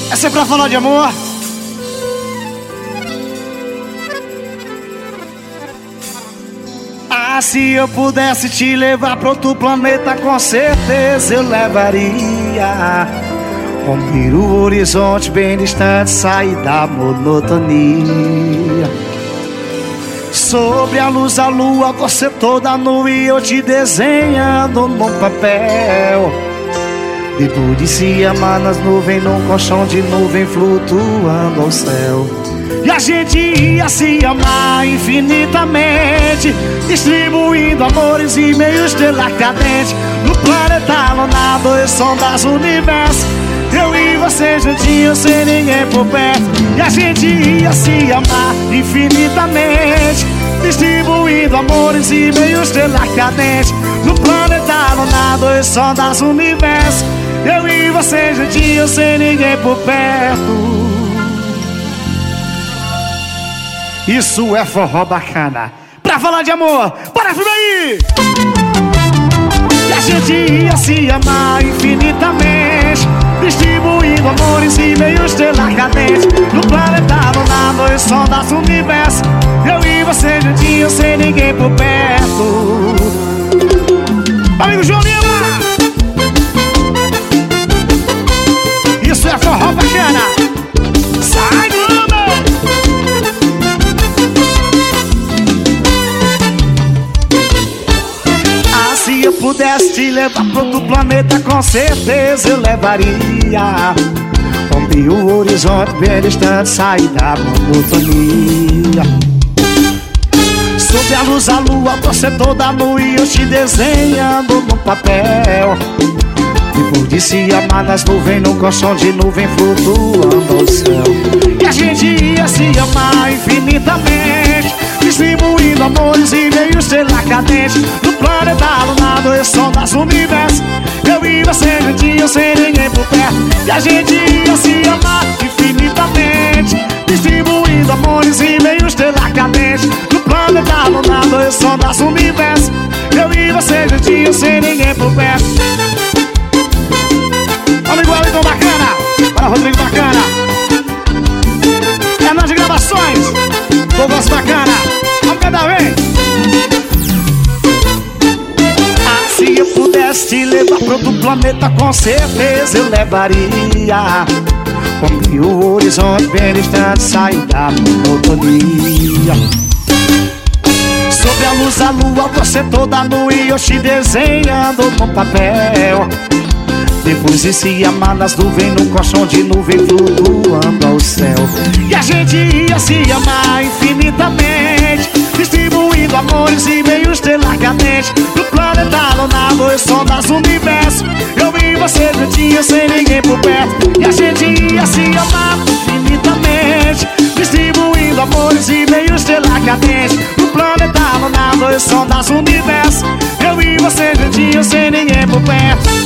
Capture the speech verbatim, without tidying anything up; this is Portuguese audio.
Essa é pra falar de amor. Ah, se eu pudesse te levar pra outro planeta, com certeza eu levaria. Rompir o horizonte bem distante, sair da monotonia. Sobre a luz da lua, você toda nua e eu te desenhando no papel. Depois de se amar nas nuvens, num colchão de nuvem flutuando ao céu. E a gente ia se amar infinitamente, distribuindo amores e meio estrela cadente. No planeta lunar, dois sondas universo, eu e você juntinhos sem ninguém por perto. E a gente ia se amar infinitamente, distribuindo amores e meio estrela cadente. No planeta lunar, dois sondas universo, eu e você juntinhos sem ninguém por perto. Isso é forró bacana. Pra falar de amor, bora filme aí! E a gente ia se amar infinitamente, distribuindo amores e meio estrela cadente. No planeta lunar, dois sondas universo, eu e você juntinhos sem ninguém por perto. Amigo João Lima, isso é forró bacana. Sai do Se eu pudesse te levar pra outro planeta, com certeza eu levaria. Romper o horizonte bem distante, sair da monotonia. Sob a luz da lua, você toda nua e eu te desenhando no papel. Depois de se amar nas nuvens, num colchão de nuvem flutuando ao céu. E a gente ia se amar infinitamente, distribuindo amores e meio estrela cadente. No planeta lunar, dois sondas universo, eu e você juntinhos sem ninguém por perto. E a gente ia se amar infinitamente, distribuindo amores e meio estrela cadente. No planeta lunar, dois sondas universo, eu e você juntinhos sem ninguém por perto. Amigo Wellington bacana, para Rodrigo bacana, é nós de gravações, Douglas bacana, vamos cada vez. Ah, se eu pudesse te levar pra outro planeta, com certeza eu levaria. Romper o horizonte bem distante, sair da monotonia. Sob a luz da lua, você toda nua e eu te desenhando no papel. Depois de se amar nas nuvens, num colchão de nuvem flutuando ao céu. E a gente ia se amar infinitamente, distribuindo amores e meio estrela cadente. No planeta lunar, dois sondas universo, eu e você juntinhos sem ninguém por perto. E a gente ia se amar infinitamente, distribuindo amores e meio estrela cadente. No planeta lunar, dois sondas universo, eu e você juntinhos sem ninguém por perto.